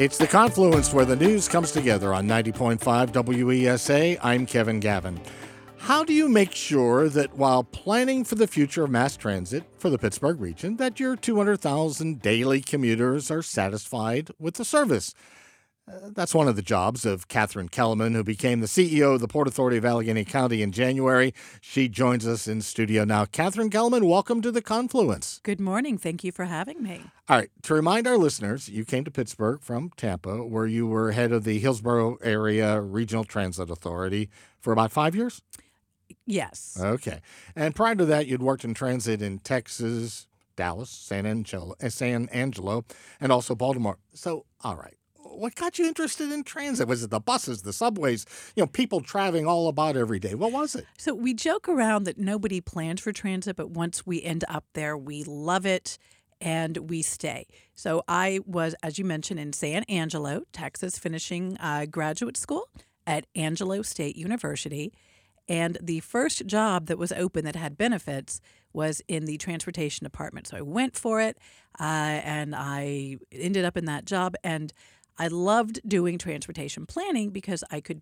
It's the confluence where the news comes together on 90.5 WESA. I'm Kevin Gavin. How do you make sure that while planning for the future of mass transit for the Pittsburgh region, that your 200,000 daily commuters are satisfied with the service? That's one of the jobs of Catherine Kellerman, who became the CEO of the Port Authority of Allegheny County in January. She joins us in studio now. Catherine Kellerman, welcome to the Confluence. Good morning. Thank you for having me. All right. To remind our listeners, you came to Pittsburgh from Tampa, where you were head of the Hillsborough Area Regional Transit Authority for about 5 years? Yes. Okay. And prior to that, you'd worked in transit in Texas, Dallas, San Angelo, and also Baltimore. So, all right. What got you interested in transit? Was it the buses, the subways, people traveling all about every day? What was it? So we joke around that nobody plans for transit, but once we end up there, we love it and we stay. So I was, as you mentioned, in San Angelo, Texas, finishing graduate school at Angelo State University. And the first job that was open that had benefits was in the transportation department. So I went for it, and I ended up in that job. And I loved doing transportation planning because I could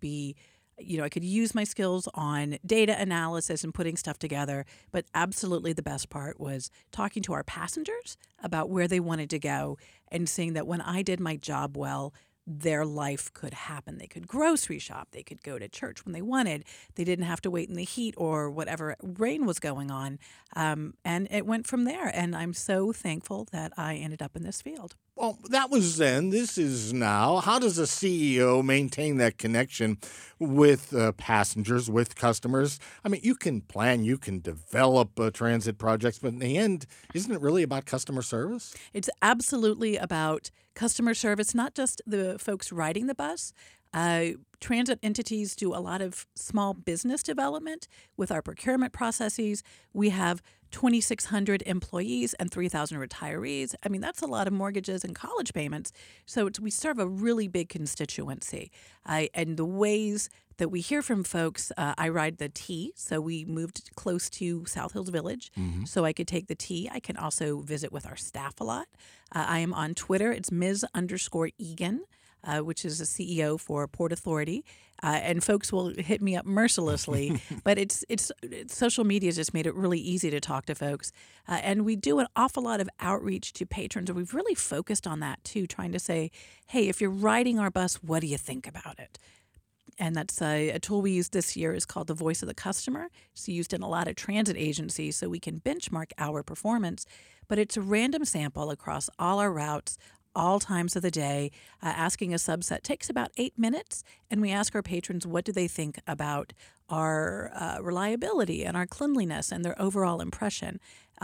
I could use my skills on data analysis and putting stuff together. But absolutely the best part was talking to our passengers about where they wanted to go and seeing that when I did my job well, their life could happen. They could grocery shop. They could go to church when they wanted. They didn't have to wait in the heat or whatever rain was going on. And it went from there. And I'm so thankful that I ended up in this field. Well, that was then. This is now. How does a CEO maintain that connection with passengers, with customers? I mean, you can plan, you can develop transit projects, but in the end, isn't it really about customer service? It's absolutely about customer service, not just the folks riding the bus. Transit entities do a lot of small business development with our procurement processes. We have 2,600 employees and 3,000 retirees. I mean, that's a lot of mortgages and college payments. So we serve a really big constituency. And the ways that we hear from folks, I ride the T, so we moved close to South Hills Village, so I could take the T. I can also visit with our staff a lot. I am on Twitter. It's Ms._Egan. Which is a CEO for Port Authority, and folks will hit me up mercilessly. But it's social media has just made it really easy to talk to folks, and we do an awful lot of outreach to patrons, and we've really focused on that too, trying to say, hey, if you're riding our bus, what do you think about it? And that's a tool we used this year is called the Voice of the Customer. It's used in a lot of transit agencies so we can benchmark our performance. But it's a random sample across all our routes, all times of the day. Asking a subset takes about 8 minutes, and we ask our patrons what do they think about our reliability and our cleanliness and their overall impression.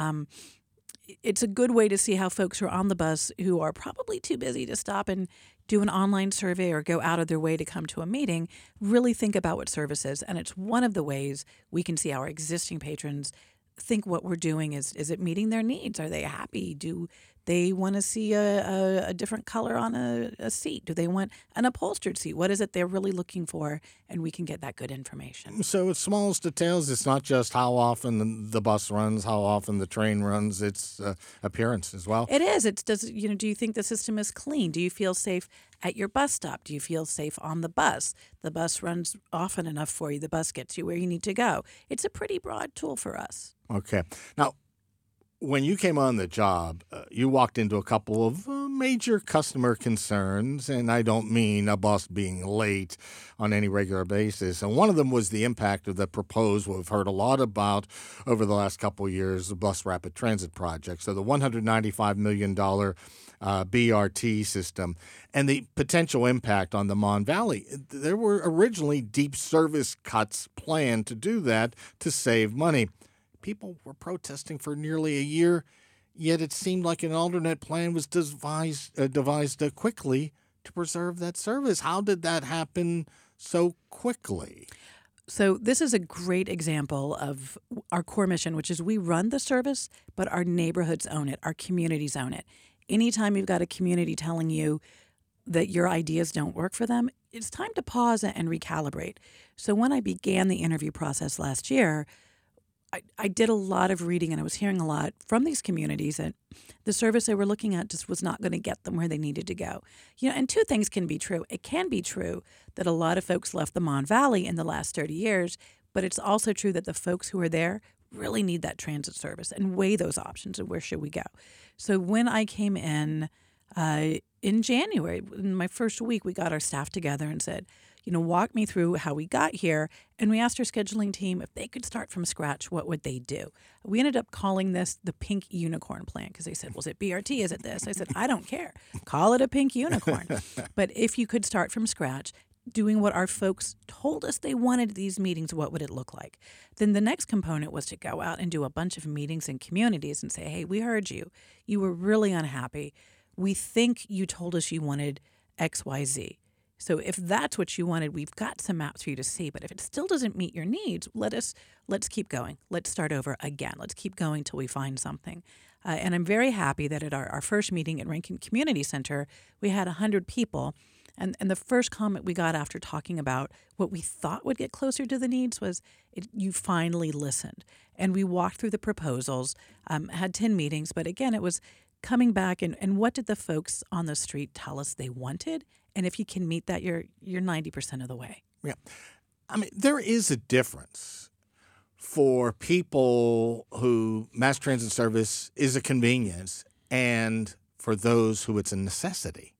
It's a good way to see how folks who are on the bus who are probably too busy to stop and do an online survey or go out of their way to come to a meeting really think about what service is. And it's one of the ways we can see our existing patrons think what we're doing is it meeting their needs? Are they happy? Do they want to see a different color on a seat? Do they want an upholstered seat? What is it they're really looking for? And we can get that good information. So it's smallest details. It's not just how often the bus runs, how often the train runs. It's appearance as well. It is. Do you think the system is clean? Do you feel safe at your bus stop? Do you feel safe on the bus? The bus runs often enough for you. The bus gets you where you need to go. It's a pretty broad tool for us. Okay. Now, when you came on the job, you walked into a couple of major customer concerns, and I don't mean a bus being late on any regular basis. And one of them was the impact of the proposed, what we've heard a lot about over the last couple of years, the Bus Rapid Transit Project. So the $195 million BRT system and the potential impact on the Mon Valley. There were originally deep service cuts planned to do that to save money. People were protesting for nearly a year, yet it seemed like an alternate plan was devised quickly to preserve that service. How did that happen so quickly? So this is a great example of our core mission, which is we run the service, but our neighborhoods own it, our communities own it. Anytime you've got a community telling you that your ideas don't work for them, it's time to pause and recalibrate. So when I began the interview process last year, I did a lot of reading and I was hearing a lot from these communities that the service they were looking at just was not going to get them where they needed to go. And two things can be true. It can be true that a lot of folks left the Mon Valley in the last 30 years, but it's also true that the folks who are there really need that transit service and weigh those options and where should we go. So when I came in January, in my first week, we got our staff together and said, walk me through how we got here. And we asked our scheduling team if they could start from scratch, what would they do? We ended up calling this the Pink Unicorn Plan because they said, well, is it BRT? Is it this? I said, I don't care. Call it a pink unicorn. But if you could start from scratch, doing what our folks told us they wanted these meetings, what would it look like? Then the next component was to go out and do a bunch of meetings in communities and say, hey, we heard you. You were really unhappy. We think you told us you wanted X, Y, Z. So if that's what you wanted, we've got some maps for you to see. But if it still doesn't meet your needs, let's keep going. Let's start over again. Let's keep going till we find something. And I'm very happy that at our first meeting at Rankin Community Center, we had 100 people. And the first comment we got after talking about what we thought would get closer to the needs was, you finally listened. And we walked through the proposals, had 10 meetings. But again, it was coming back and what did the folks on the street tell us they wanted? And if you can meet that, you're 90% of the way. Yeah. I mean, there is a difference for people who mass transit service is a convenience and for those who it's a necessity.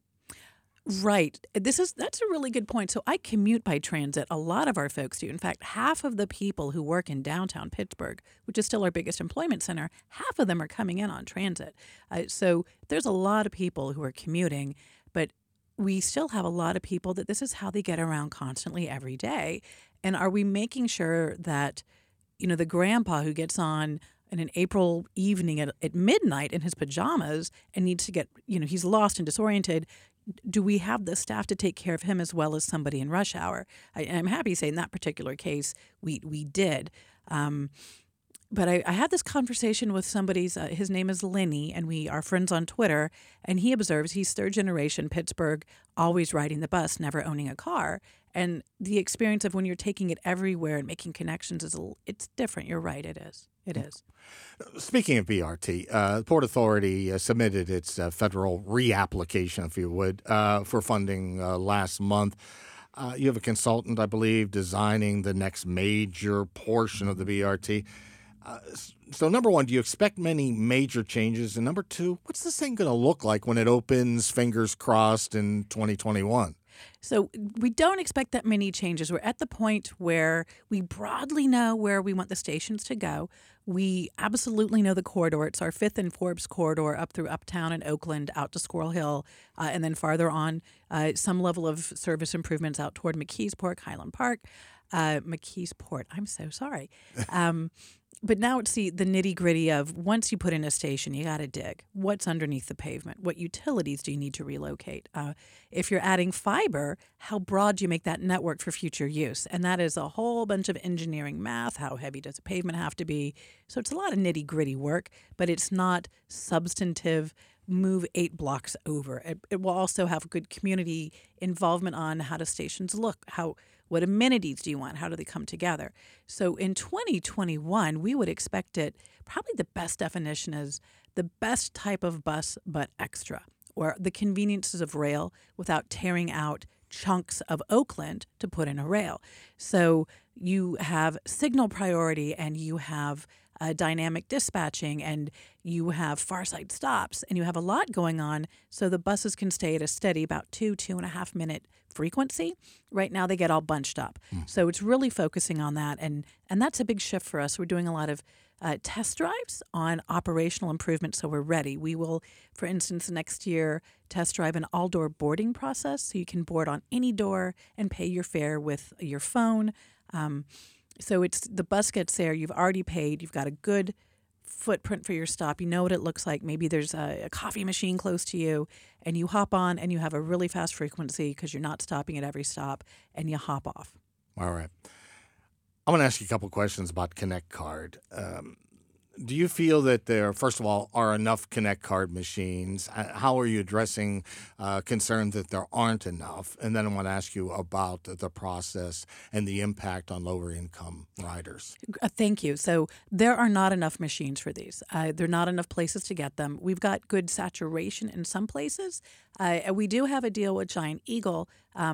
Right. That's a really good point. So I commute by transit. A lot of our folks do. In fact, half of the people who work in downtown Pittsburgh, which is still our biggest employment center, half of them are coming in on transit. So there's a lot of people who are commuting, but we still have a lot of people that this is how they get around constantly every day. And are we making sure that, the grandpa who gets on in an April evening at midnight in his pajamas and needs to get, he's lost and disoriented, do we have the staff to take care of him as well as somebody in rush hour? I'm happy to say in that particular case, we did. But I had this conversation with somebody's, his name is Lenny, and we are friends on Twitter, and he observes he's third generation Pittsburgh, always riding the bus, never owning a car. And the experience of when you're taking it everywhere and making connections, it's different. You're right, it is. It is. Speaking of BRT, the Port Authority submitted its federal reapplication, if you would, for funding last month. You have a consultant, I believe, designing the next major portion of the BRT. So number one, do you expect many major changes? And number two, what's this thing going to look like when it opens, fingers crossed, in 2021? So we don't expect that many changes. We're at the point where we broadly know where we want the stations to go. We absolutely know the corridor. It's our 5th and Forbes corridor up through Uptown and Oakland, out to Squirrel Hill, and then farther on, some level of service improvements out toward McKeesport, Highland Park. McKeesport, I'm so sorry. But now it's the nitty-gritty of once you put in a station, you got to dig. What's underneath the pavement? What utilities do you need to relocate? If you're adding fiber, how broad do you make that network for future use? And that is a whole bunch of engineering math. How heavy does the pavement have to be? So it's a lot of nitty-gritty work, but it's not substantive move 8 blocks over. It will also have good community involvement on how do stations look, what amenities do you want? How do they come together? So in 2021, we would expect it, probably the best definition is the best type of bus, but extra, or the conveniences of rail without tearing out chunks of Oakland to put in a rail. So you have signal priority and you have dynamic dispatching and you have far side stops and you have a lot going on so the buses can stay at a steady about 2.5 minute frequency. Right now they get all bunched up. So it's really focusing on that and that's a big shift for us. We're doing a lot of test drives on operational improvements so we're ready. We will, for instance, next year test drive an all-door boarding process so you can board on any door and pay your fare with your phone. So it's the bus gets there, you've already paid, you've got a good footprint for your stop, you know what it looks like. Maybe there's a coffee machine close to you, and you hop on and you have a really fast frequency because you're not stopping at every stop, and you hop off. All right. I'm going to ask you a couple questions about Connect Card. Do you feel that there, first of all, are enough Connect Card machines? How are you addressing concerns that there aren't enough? And then I want to ask you about the process and the impact on lower income riders. Thank you. So there are not enough machines for these. There are not enough places to get them. We've got good saturation in some places. And we do have a deal with Giant Eagle.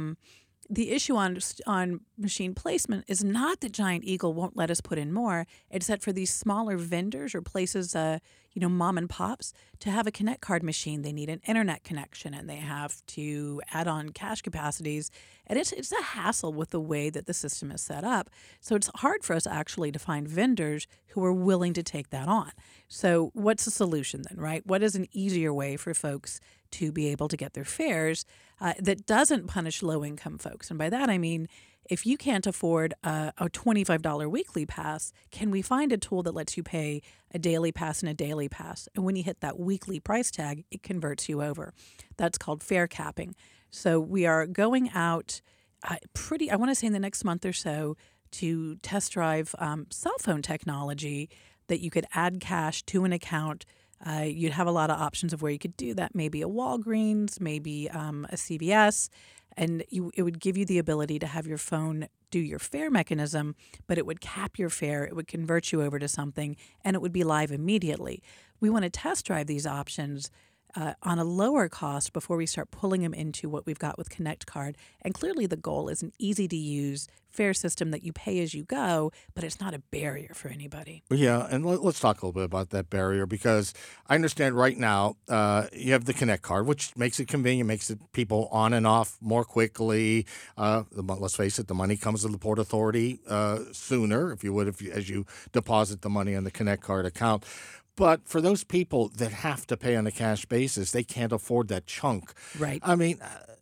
The issue on machine placement is not that Giant Eagle won't let us put in more. It's that for these smaller vendors or places, mom and pops, to have a Connect Card machine, they need an internet connection and they have to add on cash capacities. And it's a hassle with the way that the system is set up. So it's hard for us actually to find vendors who are willing to take that on. So what's the solution then, right? What is an easier way for folks to be able to get their fares that doesn't punish low-income folks? And by that I mean, if you can't afford a $25 weekly pass, can we find a tool that lets you pay a daily pass and a daily pass? And when you hit that weekly price tag, it converts you over. That's called fare capping. So we are going out I want to say in the next month or so, to test drive cell phone technology that you could add cash to an account. You'd have a lot of options of where you could do that, maybe a Walgreens, maybe a CVS, and it would give you the ability to have your phone do your fare mechanism, but it would cap your fare, it would convert you over to something, and it would be live immediately. We want to test drive these options on a lower cost before we start pulling them into what we've got with Connect Card. And clearly the goal is an easy-to-use fare system that you pay as you go, but it's not a barrier for anybody. Yeah, and let's talk a little bit about that barrier, because I understand right now you have the Connect Card, which makes it convenient, makes it people on and off more quickly. Let's face it, the money comes to the Port Authority sooner, if you would, as you deposit the money on the Connect Card account. But for those people that have to pay on a cash basis, they can't afford that chunk. Right. I mean,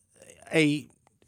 a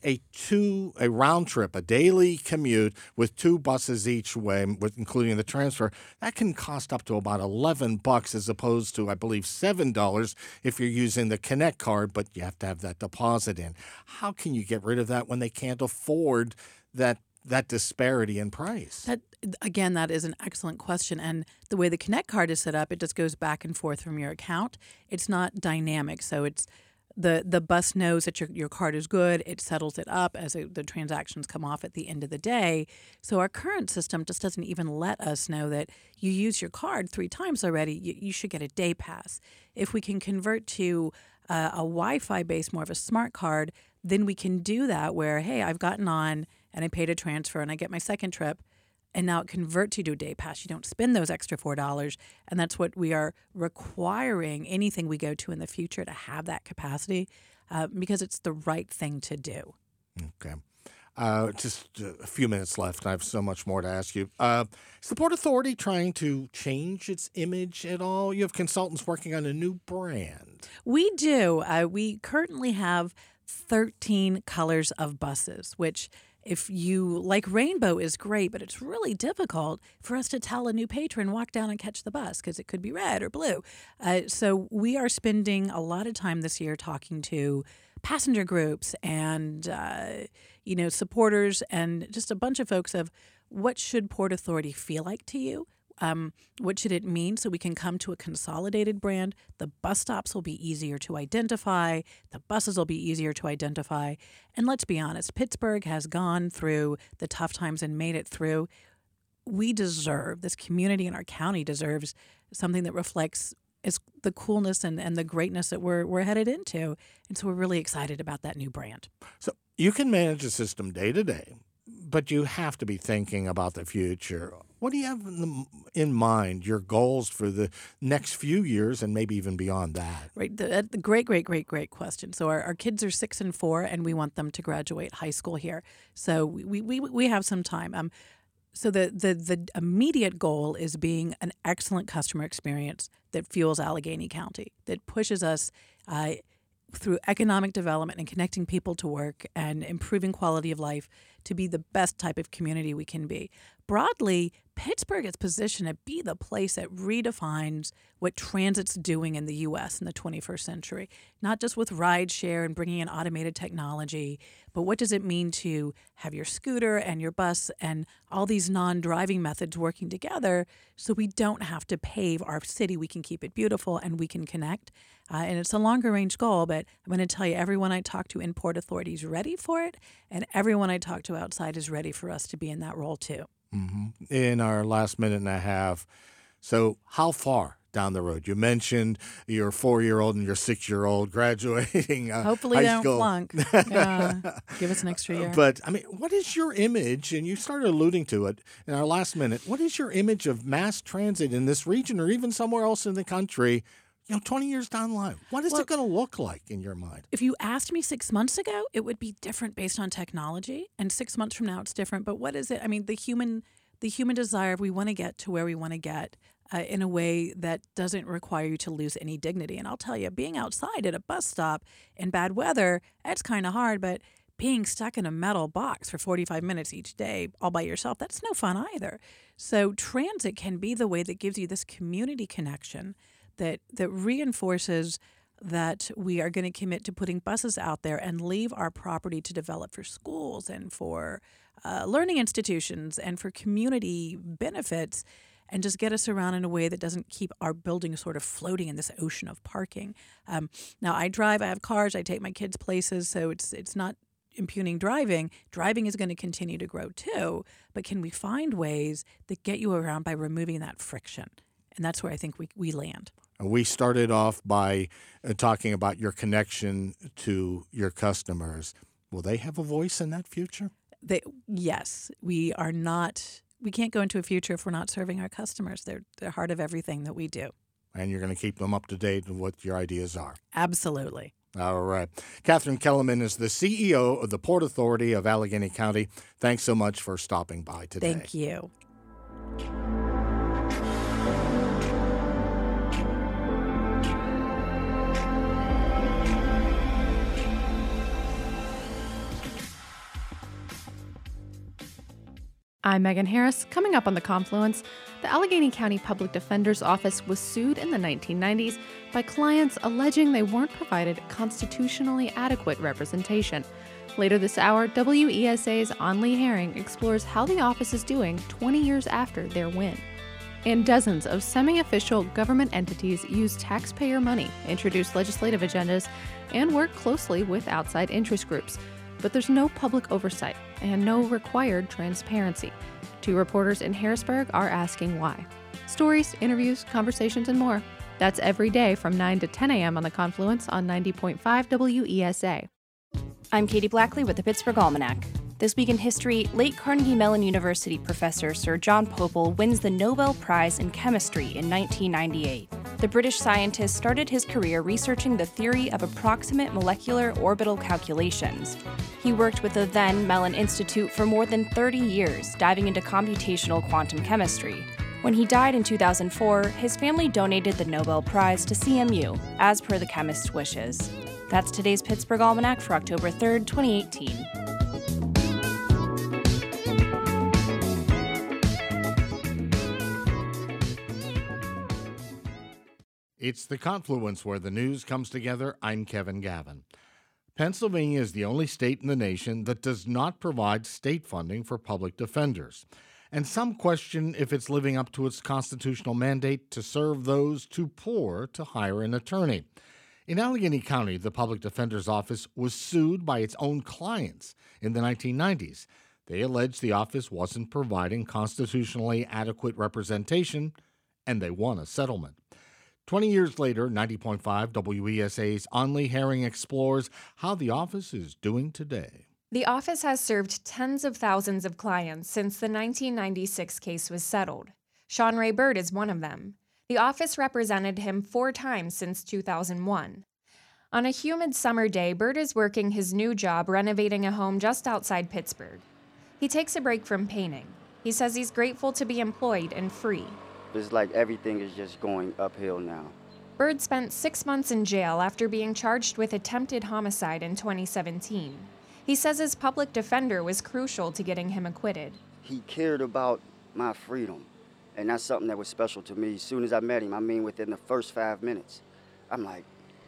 round trip, a daily commute with 2 buses each way, including the transfer, that can cost up to about $11 as opposed to, I believe, $7 if you're using the Connect Card, but you have to have that deposit in. How can you get rid of that when they can't afford that disparity in price? Again, that is an excellent question. And the way the Connect Card is set up, it just goes back and forth from your account. It's not dynamic. So it's the bus knows that your card is good. It settles it up as the transactions come off at the end of the day. So our current system just doesn't even let us know that you use your card 3 times already. You should get a day pass. If we can convert to a Wi-Fi based, more of a smart card, then we can do that where, hey, I've gotten on and I paid a transfer and I get my second trip, and now it converts you to a day pass. You don't spend those extra $4, and that's what we are requiring anything we go to in the future to have that capacity because it's the right thing to do. Okay. Just a few minutes left. I have so much more to ask you. Is the Port Authority trying to change its image at all? You have consultants working on a new brand. We do. We currently have 13 colors of buses, which, if you like rainbow, is great, but it's really difficult for us to tell a new patron walk down and catch the bus because it could be red or blue. So we are spending a lot of time this year talking to passenger groups and supporters and just a bunch of folks of what should Port Authority feel like to you. What should it mean so we can come to a consolidated brand? The bus stops will be easier to identify. The buses will be easier to identify. And let's be honest, Pittsburgh has gone through the tough times and made it through. We deserve, this community in our county deserves something that reflects the coolness and the greatness that we're headed into. And so we're really excited about that new brand. So you can manage the system day to day, but you have to be thinking about the future. What do you have in mind, your goals for the next few years and maybe even beyond that? Right. The great question. So our kids are 6 and 4, and we want them to graduate high school here. So we have some time. So the immediate goal is being an excellent customer experience that fuels Allegheny County, that pushes us through economic development and connecting people to work and improving quality of life to be the best type of community we can be. Broadly, Pittsburgh is positioned to be the place that redefines what transit's doing in the U.S. in the 21st century, not just with rideshare and bringing in automated technology, but what does it mean to have your scooter and your bus and all these non-driving methods working together so we don't have to pave our city, we can keep it beautiful, and we can connect. And it's a longer range goal, but I'm going to tell you, everyone I talk to in Port Authority is ready for it, and everyone I talk to outside is ready for us to be in that role too. Mm-hmm. In our last minute and a half, so how far down the road? You mentioned your 4-year-old and your 6-year-old graduating Hopefully high they don't school. flunk. Give us an extra year. But, I mean, what is your image, and you started alluding to it in our last minute, what is your image of mass transit in this region or even somewhere else in the country 20 years down the line? What is it going to look like in your mind? If you asked me 6 months ago, it would be different based on technology. And 6 months from now, it's different. But what is it? I mean, the human desire, we want to get to where we want to get in a way that doesn't require you to lose any dignity. And I'll tell you, being outside at a bus stop in bad weather, it's kind of hard. But being stuck in a metal box for 45 minutes each day all by yourself, that's no fun either. So transit can be the way that gives you this community connection that reinforces that we are going to commit to putting buses out there and leave our property to develop for schools and for learning institutions and for community benefits, and just get us around in a way that doesn't keep our buildings sort of floating in this ocean of parking. Now, I drive, I have cars, I take my kids places, so it's not impugning driving. Driving is going to continue to grow too, but can we find ways that get you around by removing that friction? And that's where I think we land. We started off by talking about your connection to your customers. Will they have a voice in that future? Yes. We can't go into a future if we're not serving our customers. They're the heart of everything that we do. And you're going to keep them up to date on what your ideas are. Absolutely. All right. Catherine Kellerman is the CEO of the Port Authority of Allegheny County. Thanks so much for stopping by today. Thank you. I'm Megan Harris. Coming up on The Confluence, the Allegheny County Public Defender's Office was sued in the 1990s by clients alleging they weren't provided constitutionally adequate representation. Later this hour, WESA's Onley Herring explores how the office is doing 20 years after their win. And dozens of semi-official government entities use taxpayer money, introduce legislative agendas, and work closely with outside interest groups. But there's no public oversight and no required transparency. 2 reporters in Harrisburg are asking why. Stories, interviews, conversations, and more. That's every day from 9 to 10 a.m. on The Confluence on 90.5 WESA. I'm Katie Blackley with the Pittsburgh Almanac. This week in history, late Carnegie Mellon University professor Sir John Pople wins the Nobel Prize in Chemistry in 1998. The British scientist started his career researching the theory of approximate molecular orbital calculations. He worked with the then Mellon Institute for more than 30 years, diving into computational quantum chemistry. When he died in 2004, his family donated the Nobel Prize to CMU, as per the chemist's wishes. That's today's Pittsburgh Almanac for October 3rd, 2018. It's The Confluence, where the news comes together. I'm Kevin Gavin. Pennsylvania is the only state in the nation that does not provide state funding for public defenders. And some question if it's living up to its constitutional mandate to serve those too poor to hire an attorney. In Allegheny County, the Public Defender's Office was sued by its own clients in the 1990s. They alleged the office wasn't providing constitutionally adequate representation, and they won a settlement. 20 years later, 90.5 WESA's Onley Herring explores how the office is doing today. The office has served tens of thousands of clients since the 1996 case was settled. Sean Ray Bird is one of them. The office represented him 4 times since 2001. On a humid summer day, Bird is working his new job renovating a home just outside Pittsburgh. He takes a break from painting. He says he's grateful to be employed and free. It's like everything is just going uphill now. Bird spent 6 months in jail after being charged with attempted homicide in 2017. He says his public defender was crucial to getting him acquitted. He cared about my freedom, and that's something that was special to me. As soon as I met him, I mean within the first 5 minutes, I'm like,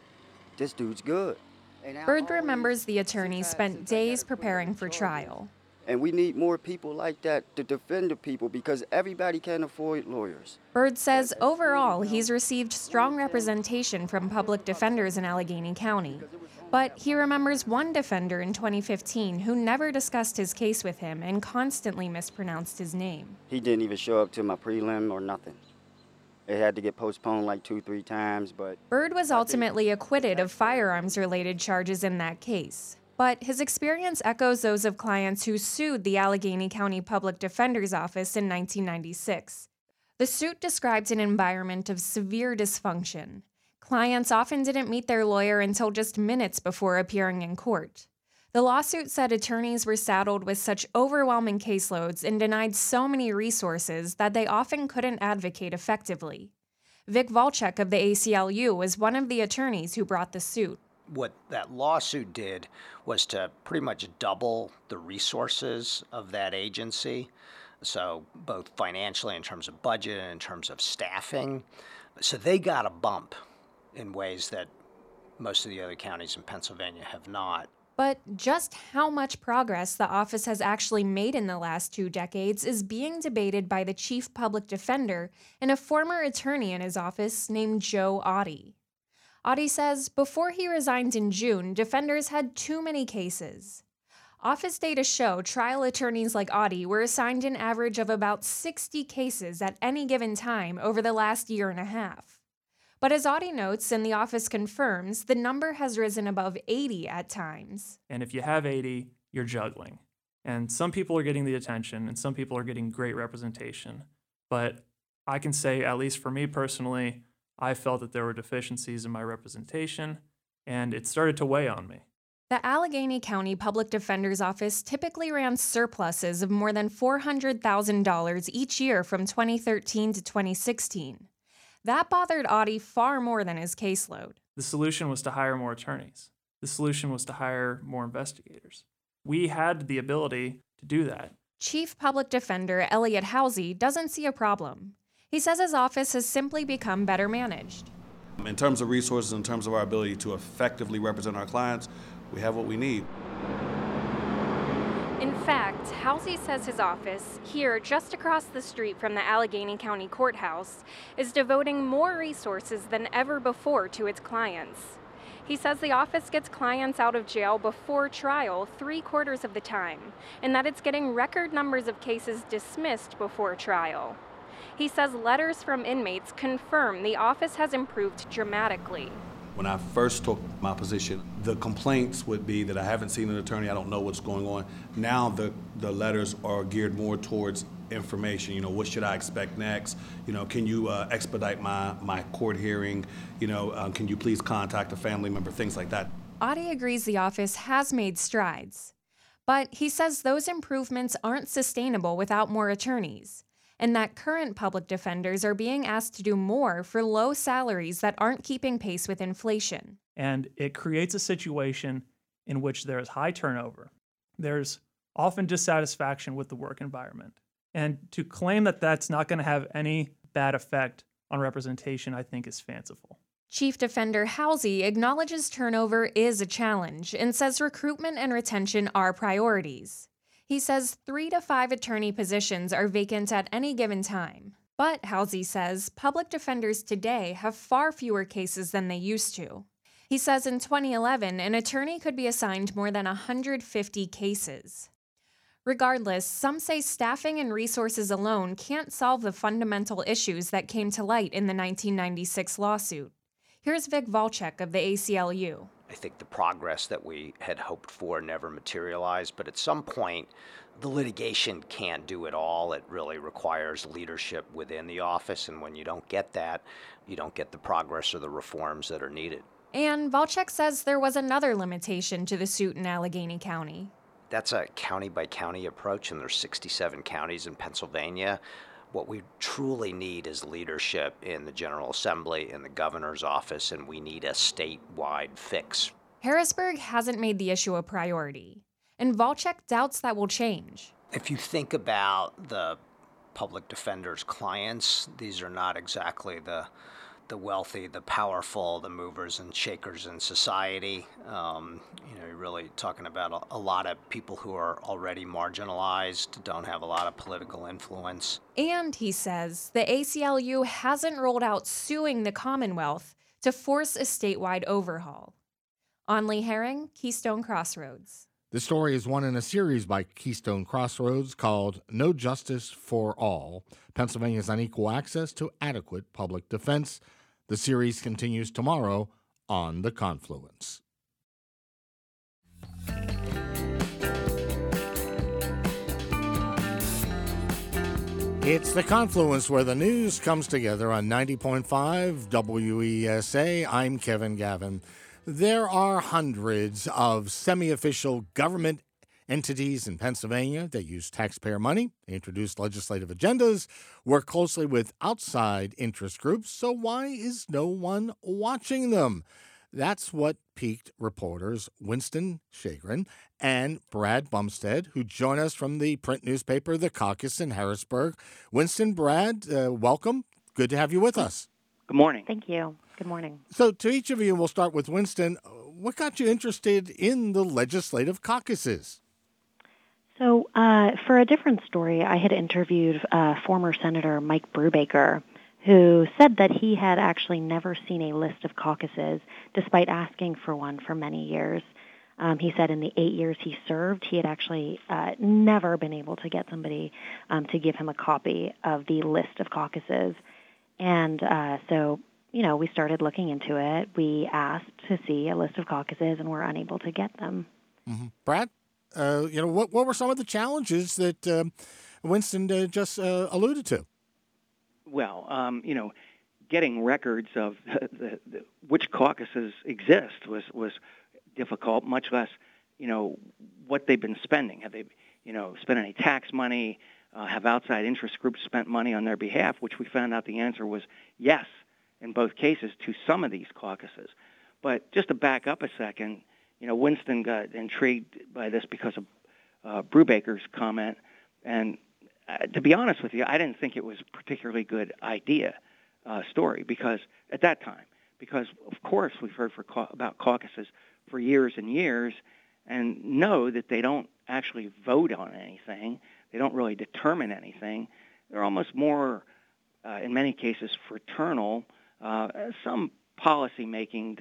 this dude's good. Byrd remembers the attorney spent days preparing for trial. And we need more people like that to defend the people because everybody can't afford lawyers. Byrd says overall he's received strong representation from public defenders in Allegheny County. But he remembers one defender in 2015 who never discussed his case with him and constantly mispronounced his name. He didn't even show up to my prelim or nothing. It had to get postponed like 2-3 times, but... Byrd was ultimately acquitted of firearms-related charges in that case. But his experience echoes those of clients who sued the Allegheny County Public Defender's Office in 1996. The suit described an environment of severe dysfunction. Clients often didn't meet their lawyer until just minutes before appearing in court. The lawsuit said attorneys were saddled with such overwhelming caseloads and denied so many resources that they often couldn't advocate effectively. Vic Volchek of the ACLU was one of the attorneys who brought the suit. What that lawsuit did was to pretty much double the resources of that agency, so both financially in terms of budget and in terms of staffing. So they got a bump in ways that most of the other counties in Pennsylvania have not. But just how much progress the office has actually made in the last 2 decades is being debated by the chief public defender and a former attorney in his office named Joe Oddie. Oddie says before he resigned in June, defenders had too many cases. Office data show trial attorneys like Oddie were assigned an average of about 60 cases at any given time over the last year and a half. But as Oddie notes and the office confirms, the number has risen above 80 at times. And if you have 80, you're juggling. And some people are getting the attention and some people are getting great representation. But I can say, at least for me personally, I felt that there were deficiencies in my representation, and it started to weigh on me. The Allegheny County Public Defender's Office typically ran surpluses of more than $400,000 each year from 2013 to 2016. That bothered Oddie far more than his caseload. The solution was to hire more attorneys. The solution was to hire more investigators. We had the ability to do that. Chief Public Defender Elliot Housey doesn't see a problem. He says his office has simply become better managed. In terms of resources, in terms of our ability to effectively represent our clients, we have what we need. In fact, Housey says his office, here just across the street from the Allegheny County Courthouse, is devoting more resources than ever before to its clients. He says the office gets clients out of jail before trial 3/4 of the time, and that it's getting record numbers of cases dismissed before trial. He says letters from inmates confirm the office has improved dramatically. When I first took my position, the complaints would be that I haven't seen an attorney, I don't know what's going on. Now the letters are geared more towards information. You know, what should I expect next? You know, can you expedite my court hearing? You know, can you please contact a family member? Things like that. Oddie agrees the office has made strides, but he says those improvements aren't sustainable without more attorneys, and that current public defenders are being asked to do more for low salaries that aren't keeping pace with inflation. And it creates a situation in which there is high turnover. There's often dissatisfaction with the work environment. And to claim that that's not going to have any bad effect on representation, I think is fanciful. Chief Defender Housey acknowledges turnover is a challenge and says recruitment and retention are priorities. He says 3 to 5 attorney positions are vacant at any given time. But, Housey says, public defenders today have far fewer cases than they used to. He says in 2011, an attorney could be assigned more than 150 cases. Regardless, some say staffing and resources alone can't solve the fundamental issues that came to light in the 1996 lawsuit. Here's Vic Volchek of the ACLU. I think the progress that we had hoped for never materialized, but at some point, the litigation can't do it all. It really requires leadership within the office, and when you don't get that, you don't get the progress or the reforms that are needed. And Volchek says there was another limitation to the suit in Allegheny County. That's a county-by-county approach, and there's 67 counties in Pennsylvania. What we truly need is leadership in the General Assembly, in the governor's office, and we need a statewide fix. Harrisburg hasn't made the issue a priority. and Volchek doubts that will change. If you think about the public defender's clients, these are not exactly the wealthy, the powerful, the movers and shakers in society. You're really talking about a lot of people who are already marginalized, don't have a lot of political influence. And, he says, the ACLU hasn't rolled out suing the Commonwealth to force a statewide overhaul. Onley Herring, Keystone Crossroads. The story is one in a series by Keystone Crossroads called No Justice for All, Pennsylvania's Unequal Access to Adequate Public Defense. The series continues tomorrow on The Confluence. It's The Confluence, where the news comes together on 90.5 WESA. I'm Kevin Gavin. There are hundreds of semi-official government entities in Pennsylvania that use taxpayer money, introduce legislative agendas, work closely with outside interest groups. So why is no one watching them? That's what piqued reporters Winston Shagrin and Brad Bumstead, who join us from the print newspaper The Caucus in Harrisburg. Winston, Brad, welcome. Good to have you with us. Good morning. Thank you. Good morning. So to each of you, we'll start with Winston. What got you interested in the legislative caucuses? So for a different story, I had interviewed former Senator Mike Brubaker, who said that he had actually never seen a list of caucuses, despite asking for one for many years. He said in the 8 years he served, he had actually never been able to get somebody to give him a copy of the list of caucuses. And so, we started looking into it. We asked to see a list of caucuses, and were unable to get them. Mm-hmm. Brad, what were some of the challenges that Winston just alluded to? Well, getting records of which caucuses exist was difficult, much less, what they've been spending. Have they, spent any tax money? Have outside interest groups spent money on their behalf, which we found out the answer was yes in both cases to some of these caucuses. But just to back up a second, Winston got intrigued by this because of Brubaker's comment. And to be honest with you, I didn't think it was a particularly good story, because at that time, because of course we've heard about caucuses for years and years and know that they don't actually vote on anything. They don't really determine anything. They're almost more, in many cases, fraternal. Some policy-making,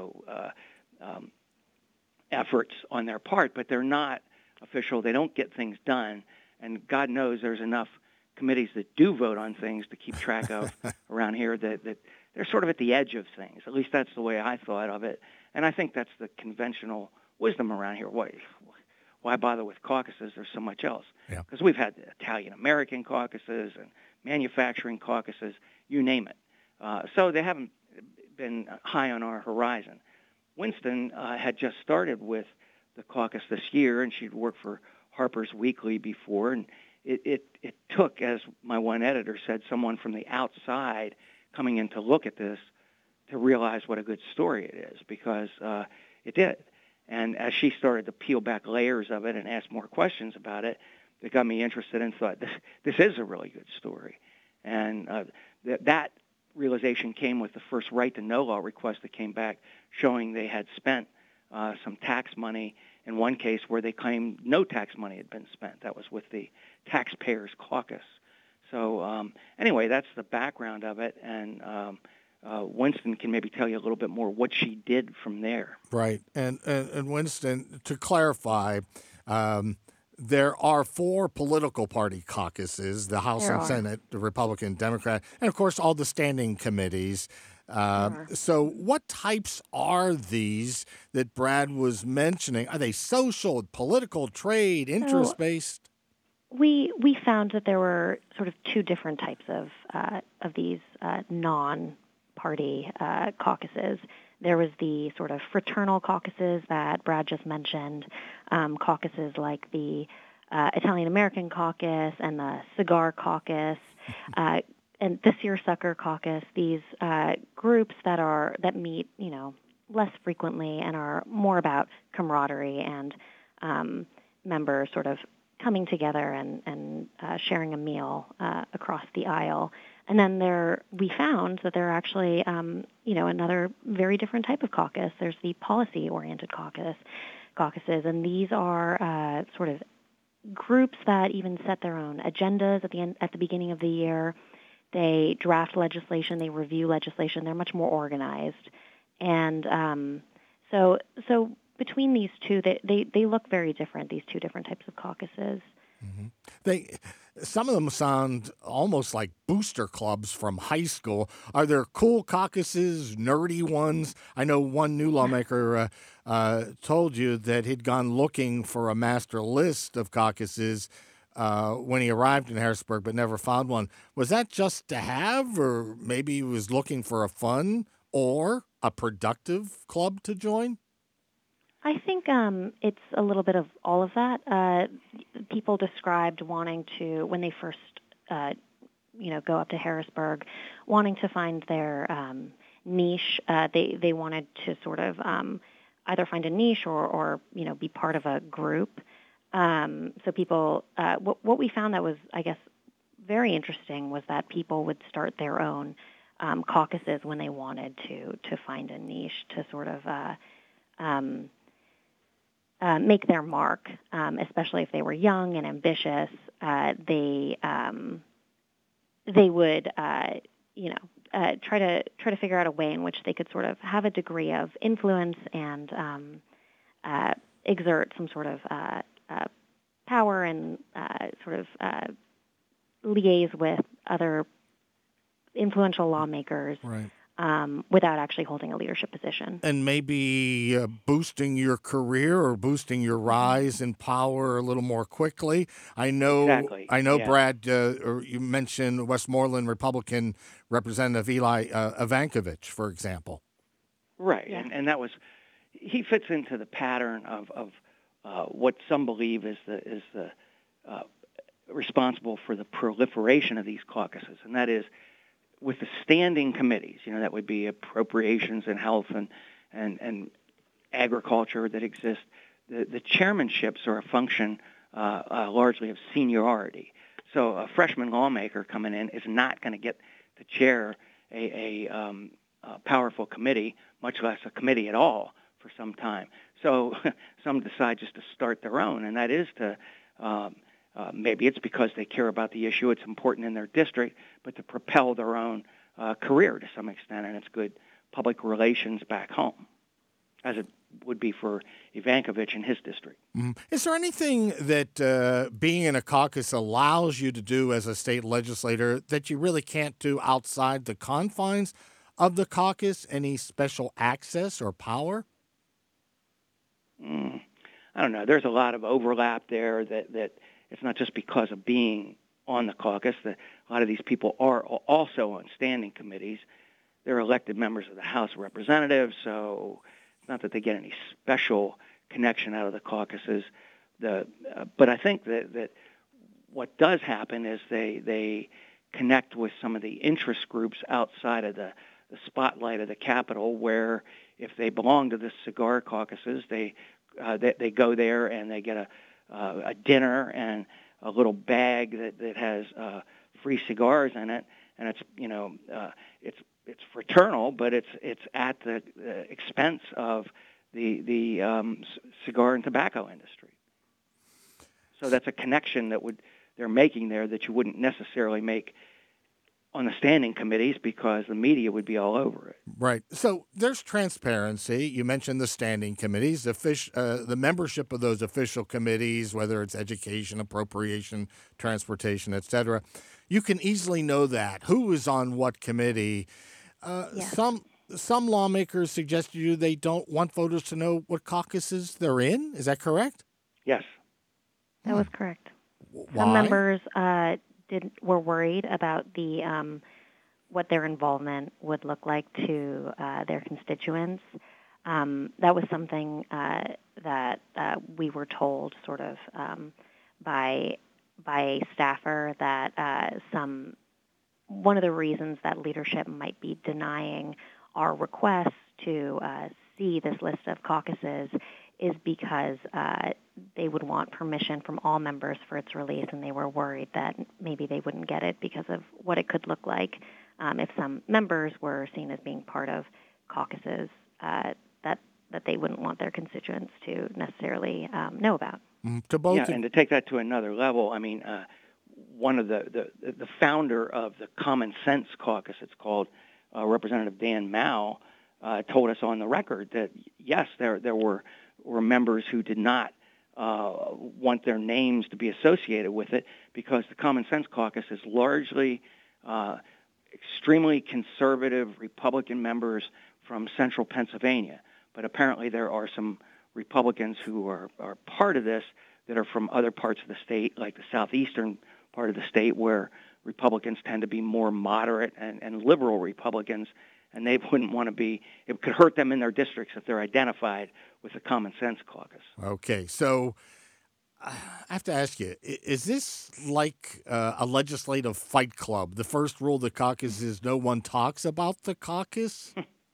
efforts on their part, but they're not official. They don't get things done. And God knows there's enough committees that do vote on things to keep track of around here that they're sort of at the edge of things. At least that's the way I thought of it. And I think that's the conventional wisdom around here. Why bother with caucuses? There's so much else. Because we've had Italian-American caucuses and manufacturing caucuses, you name it. So they haven't been high on our horizon. Winston had just started with the caucus this year, and she'd worked for Harper's Weekly before, and it took, as my one editor said, someone from the outside coming in to look at this to realize what a good story it is, because it did. And as she started to peel back layers of it and ask more questions about it, it got me interested and thought, this is a really good story. And that realization came with the first right-to-know law request that came back showing they had spent some tax money in one case where they claimed no tax money had been spent. That was with the Taxpayers Caucus. So anyway, that's the background of it, and Winston can maybe tell you a little bit more what she did from there. Right. And Winston, to clarify, there are 4 political party caucuses, the House and Senate, the Republican, Democrat, and, of course, all the standing committees. So what types are these that Brad was mentioning? Are they social, political, trade, interest-based? We found that there were sort of 2 different types of these non-party caucuses. There was the sort of fraternal caucuses that Brad just mentioned, caucuses like the Italian-American Caucus and the Cigar Caucus, and the Seersucker Caucus. These groups that meet, less frequently and are more about camaraderie and members sort of coming together and sharing a meal across the aisle. And then we found that there are actually, another very different type of caucus. There's the policy-oriented caucuses, and these are sort of groups that even set their own agendas at the beginning of the year. They draft legislation, they review legislation. They're much more organized, and so between these two, they look very different. These two different types of caucuses. Mm-hmm. Some of them sound almost like booster clubs from high school. Are there cool caucuses, nerdy ones? I know one new lawmaker told you that he'd gone looking for a master list of caucuses when he arrived in Harrisburg, but never found one. Was that just to have, or maybe he was looking for a fun or a productive club to join? I think it's a little bit of all of that. People described wanting to, when they first, go up to Harrisburg, wanting to find their niche. They wanted to sort of either find a niche or be part of a group. So people, what we found that was, I guess, very interesting was that people would start their own caucuses when they wanted to find a niche to sort of make their mark, especially if they were young and ambitious. They would, try to figure out a way in which they could sort of have a degree of influence and exert some sort of power and sort of liaise with other influential lawmakers. Right. Without actually holding a leadership position. And maybe boosting your career or boosting your rise in power a little more quickly. I know, Yeah. Brad, or you mentioned Westmoreland Republican Representative Eli Ivankovich, for example. Right, Yeah. and that was, he fits into the pattern of what some believe is the responsible for the proliferation of these caucuses, and that is with the standing committees, that would be appropriations and health and agriculture that exist. The chairmanships are a function largely of seniority. So a freshman lawmaker coming in is not going to get to chair a powerful committee, much less a committee at all, for some time. So some decide just to start their own, and that is to maybe it's because they care about the issue, it's important in their district, but to propel their own career to some extent, and it's good public relations back home, as it would be for Ivankovich in his district. Mm-hmm. Is there anything that being in a caucus allows you to do as a state legislator that you really can't do outside the confines of the caucus? Any special access or power? I don't know. There's a lot of overlap there that it's not just because of being on the caucus. A lot of these people are also on standing committees. They're elected members of the House of Representatives, so it's not that they get any special connection out of the caucuses. But I think that what does happen is they connect with some of the interest groups outside of the spotlight of the Capitol, where if they belong to the cigar caucuses, they go there and they get a dinner and a little bag that has free cigars in it, and it's fraternal, but it's at the expense of the cigar and tobacco industry. So that's a connection they're making there that you wouldn't necessarily make on the standing committees because the media would be all over it. Right. So there's transparency. You mentioned the standing committees, the membership of those official committees, whether it's education, appropriation, transportation, et cetera. You can easily know that. Who is on what committee? Yes. Some lawmakers suggest to you they don't want voters to know what caucuses they're in. Is that correct? Yes. That was correct. Why? Some members were worried about the what their involvement would look like to their constituents. That was something that we were told sort of by a staffer that one of the reasons that leadership might be denying our request to see this list of caucuses is because they would want permission from all members for its release, and they were worried that maybe they wouldn't get it because of what it could look like if some members were seen as being part of caucuses that they wouldn't want their constituents to necessarily know about. To both and to take that to another level, I mean, one of the founder of the Common Sense Caucus, it's called, Representative Dan Mao, told us on the record that yes, there were members who did not want their names to be associated with it because the Common Sense Caucus is largely extremely conservative Republican members from central Pennsylvania. But apparently there are some Republicans who are part of this that are from other parts of the state, like the southeastern part of the state, where Republicans tend to be more moderate and liberal Republicans, and they wouldn't want to be, it could hurt them in their districts if they're identified with the Common Sense Caucus. Okay, so I have to ask you, is this like a legislative fight club? The first rule of the caucus is no one talks about the caucus?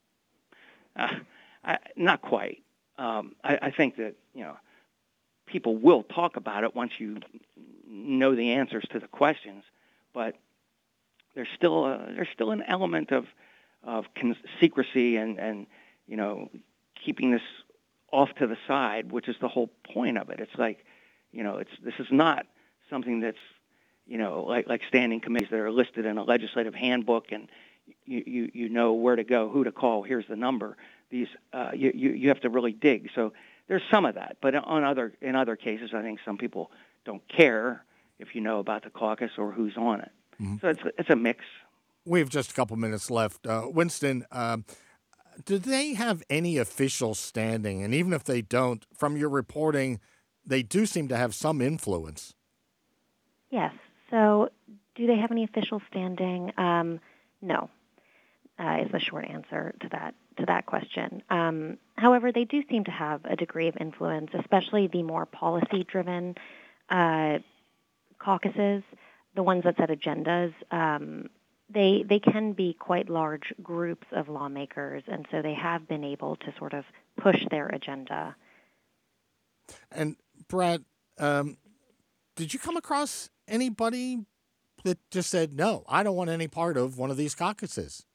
Not quite. I think that, people will talk about it once you know the answers to the questions, but there's still an element of secrecy and keeping this off to the side, which is the whole point of it. It's like, this is not something that's, like standing committees that are listed in a legislative handbook and you know where to go, who to call, here's the number. These you have to really dig. So there's some of that, but in other cases, I think some people don't care if you know about the caucus or who's on it. Mm-hmm. So it's a mix. We have just a couple minutes left. Winston, do they have any official standing? And even if they don't, from your reporting, they do seem to have some influence. Yes. So do they have any official standing? No, is the short answer to that question. However, they do seem to have a degree of influence, especially the more policy-driven caucuses, the ones that set agendas. They can be quite large groups of lawmakers, and so they have been able to sort of push their agenda. And Brad, did you come across anybody that just said, no, I don't want any part of one of these caucuses?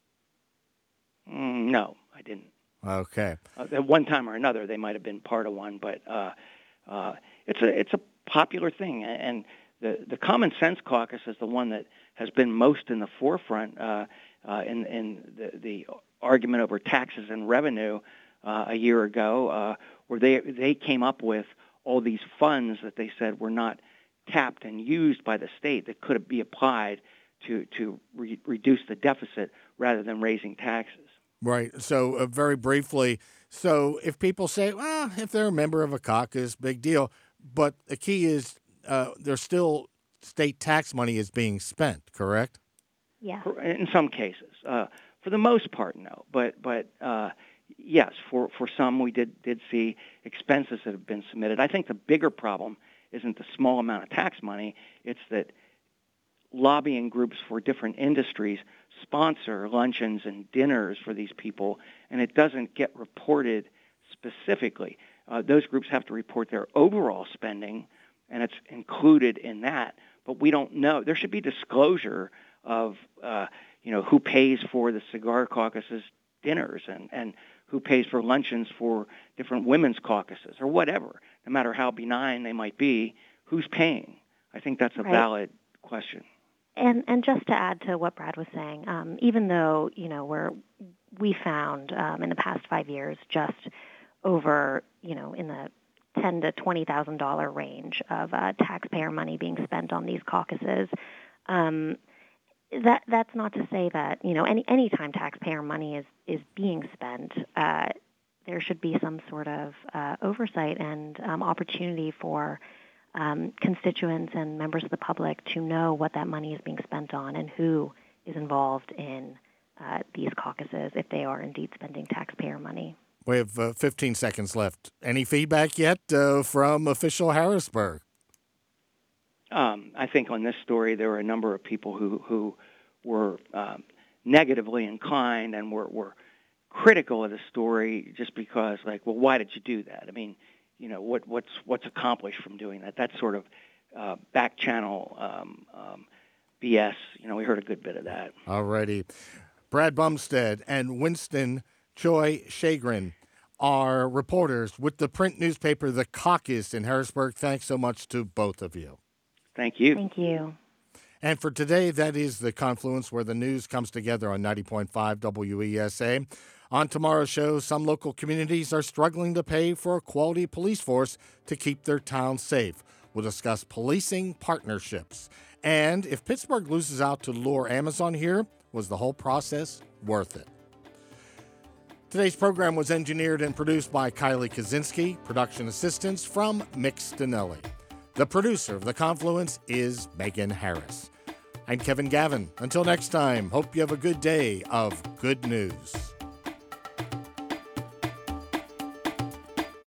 No, I didn't. Okay. At one time or another, they might have been part of one, but it's a popular thing, and the Common Sense Caucus is the one that has been most in the forefront in the argument over taxes and revenue a year ago, where they came up with all these funds that they said were not tapped and used by the state that could be applied to reduce the deficit rather than raising taxes. Right. So very briefly, so if people say, well, if they're a member of a caucus, big deal. But the key is there's still state tax money is being spent, correct? Yeah. In some cases. For the most part, no. But yes, for some we did see expenses that have been submitted. I think the bigger problem isn't the small amount of tax money. It's that lobbying groups for different industries sponsor luncheons and dinners for these people, and it doesn't get reported specifically. Those groups have to report their overall spending, and it's included in that. But we don't know. There should be disclosure of, who pays for the Cigar Caucus's dinners and who pays for luncheons for different women's caucuses or whatever. No matter how benign they might be, who's paying? I think that's a valid question. And just to add to what Brad was saying, even though, we found in the past 5 years just over, in the $10,000 to $20,000 range of taxpayer money being spent on these caucuses, that's not to say that, any time taxpayer money is being spent, there should be some sort of oversight and opportunity for constituents and members of the public to know what that money is being spent on and who is involved in these caucuses if they are indeed spending taxpayer money. We have 15 seconds left. Any feedback yet from official Harrisburg? I think on this story there were a number of people who were negatively inclined and were critical of the story just because, like, well, why did you do that? I mean, you know, what's accomplished from doing that? That's sort of back channel BS. You know, we heard a good bit of that. Alrighty. Brad Bumstead and Winston Choi Shagrin are reporters with the print newspaper The Caucus in Harrisburg. Thanks so much to both of you. Thank you. Thank you. And for today, that is The Confluence, where the news comes together on 90.5 WESA. On tomorrow's show, some local communities are struggling to pay for a quality police force to keep their towns safe. We'll discuss policing partnerships. And if Pittsburgh loses out to Lure Amazon here, was the whole process worth it? Today's program was engineered and produced by Kylie Kaczynski, production assistance from Mick Stinelli. The producer of The Confluence is Megan Harris. I'm Kevin Gavin. Until next time, hope you have a good day of good news.